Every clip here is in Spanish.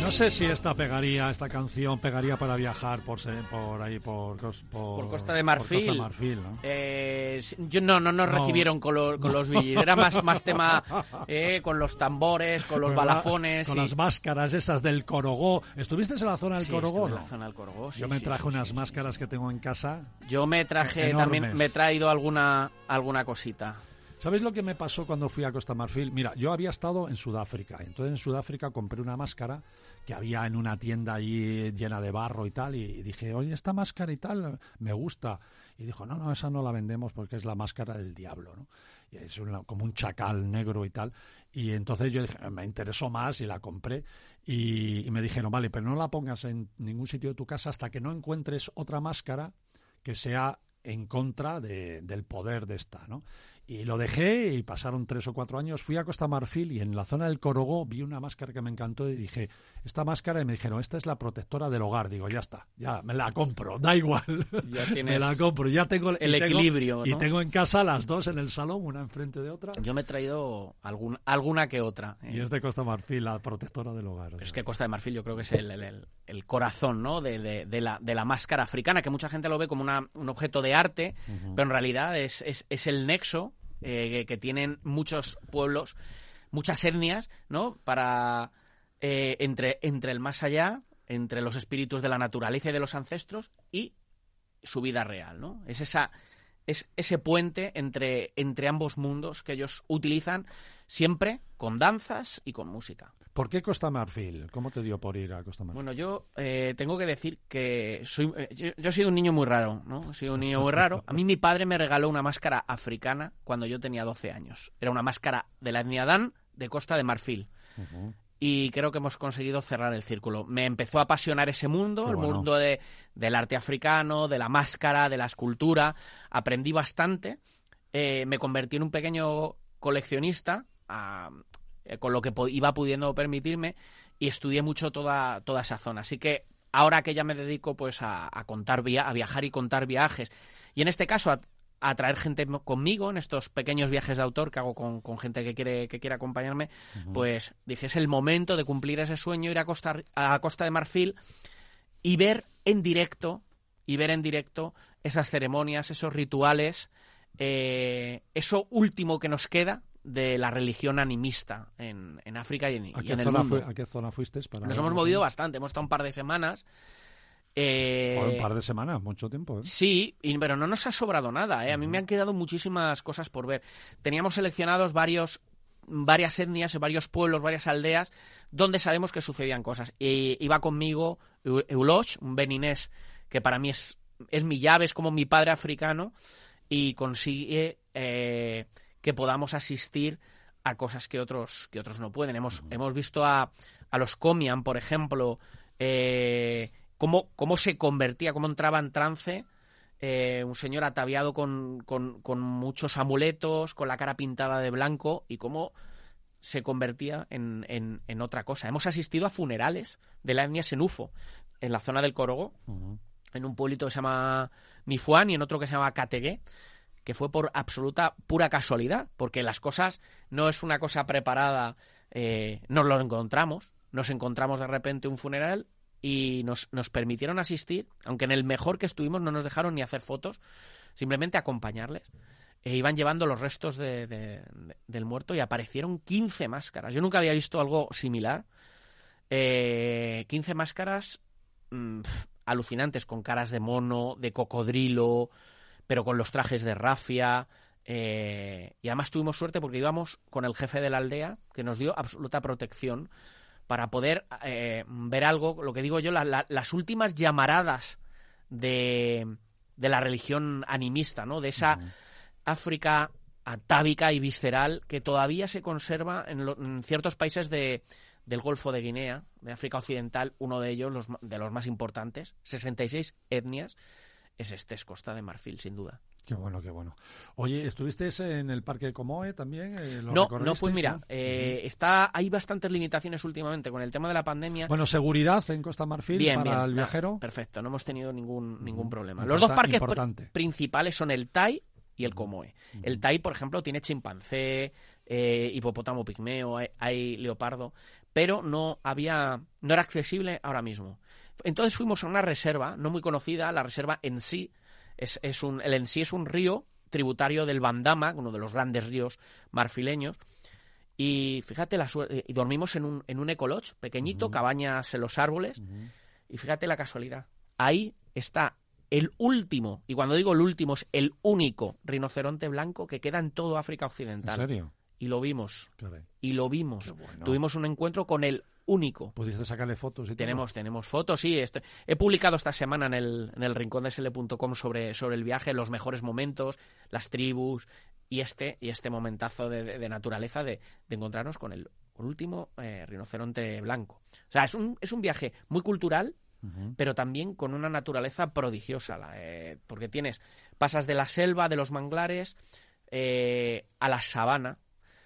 No sé si esta canción pegaría para viajar por ahí, por Costa de Marfil. Por Costa de Marfil, ¿no? Yo no nos recibieron con los villis. Era más tema con los tambores, con los balafones. Con las máscaras esas del Corogó. ¿Estuviste en la zona del Corogó? En la zona del Corogó, sí. Yo me traje unas máscaras que tengo en casa. Yo me traje enormes. también, me he traído alguna cosita. ¿Sabéis lo que me pasó cuando fui a Costa Marfil? Mira, yo había estado en Sudáfrica. Entonces en Sudáfrica compré una máscara que había en una tienda allí llena de barro y tal. Y dije, oye, esta máscara y tal me gusta. Y dijo, no, esa no la vendemos porque es la máscara del diablo, ¿no? Y es como un chacal negro y tal. Y entonces yo dije, me interesó más y la compré. Y me dijeron, vale, pero no la pongas en ningún sitio de tu casa hasta que no encuentres otra máscara que sea en contra del poder de esta, ¿no? Y lo dejé y pasaron 3 o 4 años. Fui a Costa Marfil y en la zona del Corogó vi una máscara que me encantó y dije, esta máscara, y me dijeron, esta es la protectora del hogar. Digo, ya está, ya me la compro, da igual. Ya tienes me la compro, ya tengo el equilibrio, ¿no? Y tengo en casa las dos en el salón, una enfrente de otra. Yo me he traído alguna que otra. Y es de Costa Marfil, la protectora del hogar. Es que Costa de Marfil yo creo que es el corazón, ¿no? de la máscara africana, que mucha gente lo ve como un objeto de arte, pero en realidad es el nexo que tienen muchos pueblos, muchas etnias, ¿no? Para entre el más allá, entre los espíritus de la naturaleza y de los ancestros y su vida real, ¿no? Es ese puente entre ambos mundos que ellos utilizan siempre con danzas y con música. ¿Por qué Costa Marfil? ¿Cómo te dio por ir a Costa Marfil? Bueno, yo tengo que decir que yo he sido un niño muy raro, ¿no? He sido un niño muy raro. A mí mi padre me regaló una máscara africana cuando yo tenía 12 años. Era una máscara de la etnia Dan de Costa de Marfil. Uh-huh. Y creo que hemos conseguido cerrar el círculo. Me empezó a apasionar ese mundo, mundo del arte africano, de la máscara, de la escultura. Aprendí bastante. Me convertí en un pequeño coleccionista con lo que iba pudiendo permitirme, y estudié mucho toda esa zona. Así que ahora que ya me dedico pues a viajar y contar viajes, y en este caso a traer gente conmigo en estos pequeños viajes de autor que hago con gente que quiere acompañarme, uh-huh. Pues dije, es el momento de cumplir ese sueño, ir a Costa de Marfil y ver en directo esas ceremonias, esos rituales, eso último que nos queda de la religión animista en África y en el mundo. ¿A qué zona fuiste? Nos hemos movido bastante, hemos estado un par de semanas. Un par de semanas, mucho tiempo, ¿eh? Sí, pero no nos ha sobrado nada, ¿eh? A mí me han quedado muchísimas cosas por ver. Teníamos seleccionados varias etnias, varios pueblos, varias aldeas, donde sabemos que sucedían cosas. Iba conmigo Euloch, un beninés, que para mí es mi llave, es como mi padre africano, y consigue que podamos asistir a cosas que otros no pueden. Hemos visto a los Komian, por ejemplo, cómo se convertía, cómo entraba en trance un señor ataviado con muchos amuletos, con la cara pintada de blanco, y cómo se convertía en otra cosa. Hemos asistido a funerales de la etnia Senufo en la zona del Corogó, uh-huh. En un pueblito que se llama Mifuán y en otro que se llama Categué, que fue por pura casualidad, porque las cosas no es una cosa preparada. Nos encontramos de repente un funeral y nos permitieron asistir, aunque en el mejor que estuvimos no nos dejaron ni hacer fotos, simplemente acompañarles. Iban llevando los restos del muerto y aparecieron 15 máscaras. Yo nunca había visto algo similar. 15 máscaras alucinantes, con caras de mono, de cocodrilo, pero con los trajes de rafia, y además tuvimos suerte porque íbamos con el jefe de la aldea, que nos dio absoluta protección para poder ver algo, lo que digo yo, las últimas llamaradas de la religión animista, ¿no? De esa África atávica y visceral que todavía se conserva en ciertos países del Golfo de Guinea, de África Occidental, uno de ellos, de los más importantes, 66 etnias, es Costa de Marfil, sin duda. Qué bueno, qué bueno. Oye, ¿estuviste en el Parque Comoé también? No, pues mira, hay bastantes limitaciones últimamente con el tema de la pandemia. Bueno, seguridad en Costa Marfil bien, el viajero. Perfecto, no hemos tenido ningún problema. Los dos parques principales son el Tai y el Comoé. El Tai, por ejemplo, tiene chimpancé, hipopótamo pigmeo, hay leopardo, pero no era accesible ahora mismo. Entonces fuimos a una reserva no muy conocida. La reserva en sí es un río tributario del Bandama, uno de los grandes ríos marfileños. Y fíjate y dormimos en un ecolodge pequeñito, cabañas en los árboles. Y fíjate la casualidad. Ahí está el último, y cuando digo el último es el único rinoceronte blanco que queda en todo África Occidental. ¿En serio? Y lo vimos. Caray. Y lo vimos. Qué bueno. Tuvimos un encuentro con el único. ¿Pudiste sacarle fotos y Tenemos fotos, sí. He publicado esta semana en el rincondesl.com sobre el viaje, los mejores momentos, las tribus y este momentazo de naturaleza de encontrarnos con el último rinoceronte blanco. O sea, es un viaje muy cultural, pero también con una naturaleza prodigiosa, porque pasas de la selva, de los manglares, a la sabana.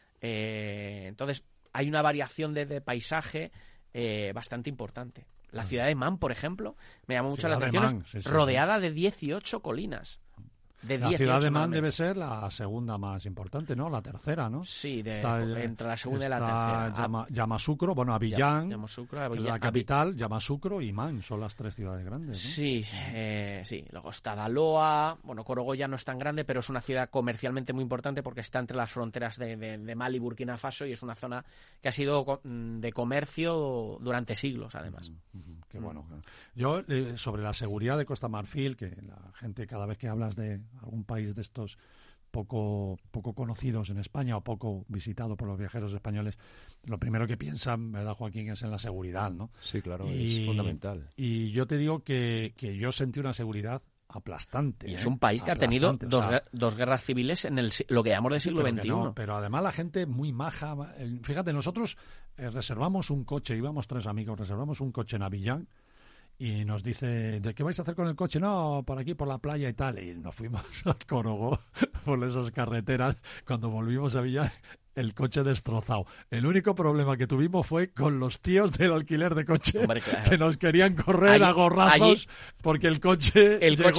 Entonces hay una variación de paisaje bastante importante. La ciudad de Man, por ejemplo, me llamó mucho la atención, rodeada de 18 colinas. La ciudad de Man debe ser la segunda más importante, ¿no? La tercera, ¿no? Sí, entre la segunda y la tercera. Yamoussoukro, bueno, Abiyán, Yamoussoukro, la capital, Yamoussoukro y Man son las tres ciudades grandes, ¿no? Sí, sí. Luego está Daloa, bueno, Korogo ya no es tan grande, pero es una ciudad comercialmente muy importante porque está entre las fronteras de Mali y Burkina Faso y es una zona que ha sido de comercio durante siglos, además. Qué bueno. Yo, sobre la seguridad de Costa Marfil, que la gente cada vez que hablas de algún país de estos poco conocidos en España o poco visitado por los viajeros españoles, lo primero que piensan, ¿verdad, Joaquín?, es en la seguridad, ¿no? Sí, claro, es fundamental. Y yo te digo que yo sentí una seguridad aplastante. Y es un país que ha tenido dos guerras civiles en lo que llamamos del siglo XXI. No, pero además la gente muy maja. Fíjate, nosotros reservamos un coche, íbamos 3 amigos, reservamos un coche en Abiyán. Y nos dice, ¿de qué vais a hacer con el coche? No, por aquí, por la playa y tal. Y nos fuimos al Korogo por esas carreteras. Cuando volvimos a Villa, el coche destrozado. El único problema que tuvimos fue con los tíos del alquiler de coche. Hombre, claro, que nos querían correr a gorrazos porque el coche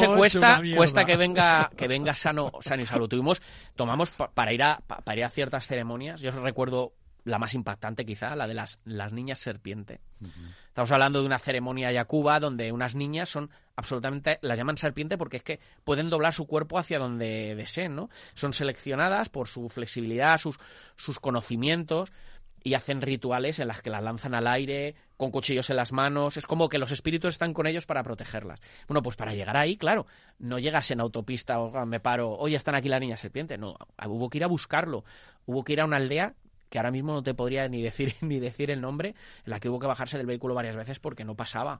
cuesta que venga sano y salvo. Tomamos para ir a ciertas ceremonias. Yo recuerdo la más impactante quizá, la de las niñas serpiente. Estamos hablando de una ceremonia yacuba donde unas niñas son absolutamente, las llaman serpiente porque es que pueden doblar su cuerpo hacia donde deseen, ¿no? Son seleccionadas por su flexibilidad, sus conocimientos, y hacen rituales en las que las lanzan al aire, con cuchillos en las manos. Es como que los espíritus están con ellos para protegerlas. Bueno, pues para llegar ahí, claro, no llegas en autopista o me paro, oye, están aquí las niñas serpiente. No, hubo que ir a buscarlo. Hubo que ir a una aldea que ahora mismo no te podría ni decir el nombre, en la que hubo que bajarse del vehículo varias veces porque no pasaba.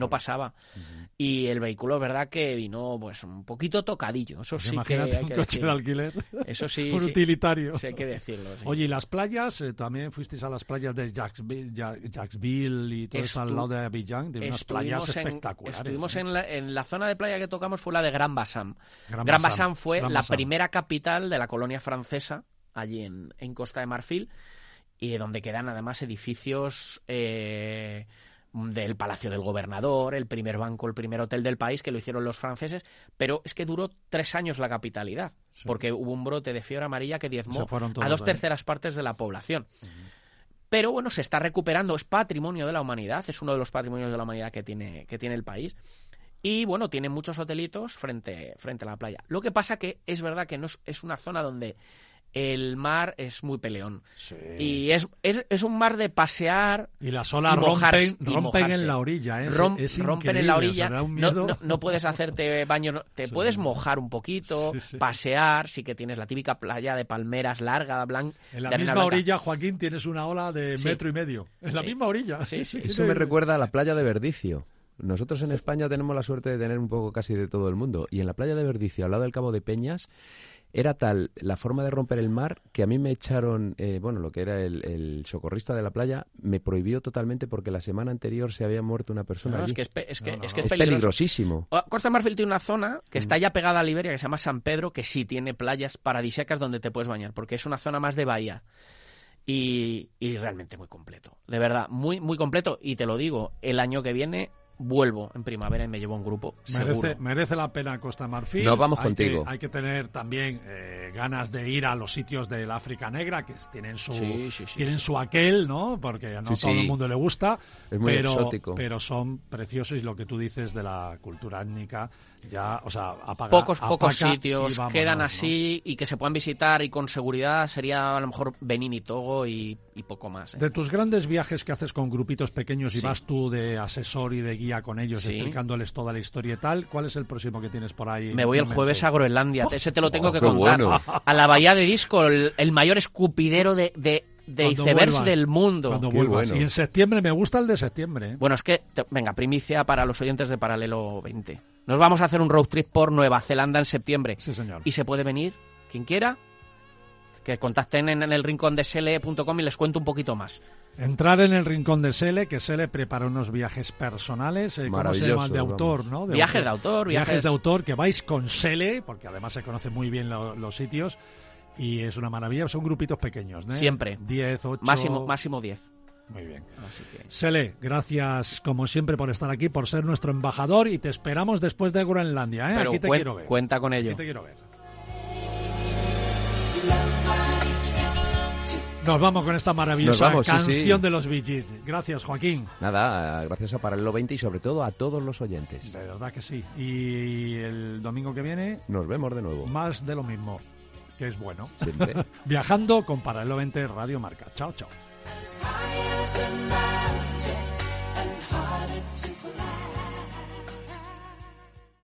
Y el vehículo, es verdad que vino pues un poquito tocadillo. Eso sí, imagínate que hay un que coche decirlo. de alquiler. Eso sí. Un utilitario. Sí, hay que decirlo. Sí. Oye, ¿y las playas? ¿También fuisteis a las playas de Jacksville y todo eso al lado de Abiyán? De unas playas espectaculares. Estuvimos en la zona de playa que tocamos fue la de Gran Bassam. Gran Bassam fue la primera capital de la colonia francesa, allí en Costa de Marfil, y donde quedan además edificios del Palacio del Gobernador, el primer banco, el primer hotel del país, que lo hicieron los franceses, pero es que duró 3 años la capitalidad, porque hubo un brote de fiebre amarilla que diezmó a 2/3 partes de la población. Pero bueno, se está recuperando, es patrimonio de la humanidad, es uno de los patrimonios de la humanidad que tiene el país. Y bueno, tiene muchos hotelitos frente a la playa. Lo que pasa que es verdad que no es una zona donde el mar es muy peleón. Sí. Y es un mar de pasear. Y las olas rompen en la orilla. Rompen en la orilla. O sea, no puedes hacerte baño. Te puedes mojar un poquito, pasear. Sí que tienes la típica playa de palmeras larga, blanca. En la misma orilla, Joaquín, tienes una ola de 1,5 metros. En la misma orilla. Sí. Eso me recuerda a la playa de Verdicio. Nosotros en España tenemos la suerte de tener un poco casi de todo el mundo. Y en la playa de Verdicio, al lado del Cabo de Peñas, era tal la forma de romper el mar que a mí me echaron, lo que era el socorrista de la playa, me prohibió totalmente porque la semana anterior se había muerto una persona allí. Es que es peligrosísimo. Costa de Marfil tiene una zona que está ya pegada a Liberia, que se llama San Pedro, que sí tiene playas paradisíacas donde te puedes bañar, porque es una zona más de bahía. Y realmente muy completo, de verdad, muy muy completo. Y te lo digo, el año que viene vuelvo en primavera y me llevo un grupo, seguro. Merece la pena Costa de Marfil. Nos vamos contigo. Hay que tener también ganas de ir a los sitios del África Negra, que tienen su aquel, ¿no? Porque no todo el mundo le gusta. Es muy exótico. Pero son preciosos, y lo que tú dices de la cultura étnica, ya, o sea, pocos sitios quedan así, ¿no? Y que se puedan visitar y con seguridad sería a lo mejor Benín y Togo y poco más. De tus grandes viajes que haces con grupitos pequeños y vas tú de asesor y de guía con ellos, explicándoles toda la historia y tal, ¿cuál es el próximo que tienes por ahí? Me voy el jueves a Groenlandia, ese te lo tengo que contar. Bueno. A la bahía de Disco, el mayor escupidero de icebergs del mundo. Cuando vuelvas. Bueno. Y en septiembre, me gusta el de septiembre. Bueno, es que, venga, primicia para los oyentes de Paralelo 20. Nos vamos a hacer un road trip por Nueva Zelanda en septiembre. Sí, señor. Y se puede venir quien quiera, que contacten en el rincondesele.com y les cuento un poquito más. Entrar en el Rincón de Sele, que Sele prepara unos viajes personales, ¿cómo se llaman? De autor, ¿no? Viajes de autor. Viajes de autor, que vais con Sele, porque además se conocen muy bien los sitios, y es una maravilla. Son grupitos pequeños, ¿no? Siempre. 10, 8... Máximo 10. Muy bien. Así que... Sele, gracias como siempre por estar aquí, por ser nuestro embajador, y te esperamos después de Groenlandia, ¿eh? Pero aquí te quiero ver. Cuenta con ello. Aquí te quiero ver. Nos vamos con esta maravillosa canción de los Bee Gees. Gracias, Joaquín. Nada, gracias a Paralelo 20 y sobre todo a todos los oyentes. De verdad que sí. Y el domingo que viene... Nos vemos de nuevo. Más de lo mismo, que es bueno. Siempre. Viajando con Paralelo 20 Radio Marca. Chao, chao.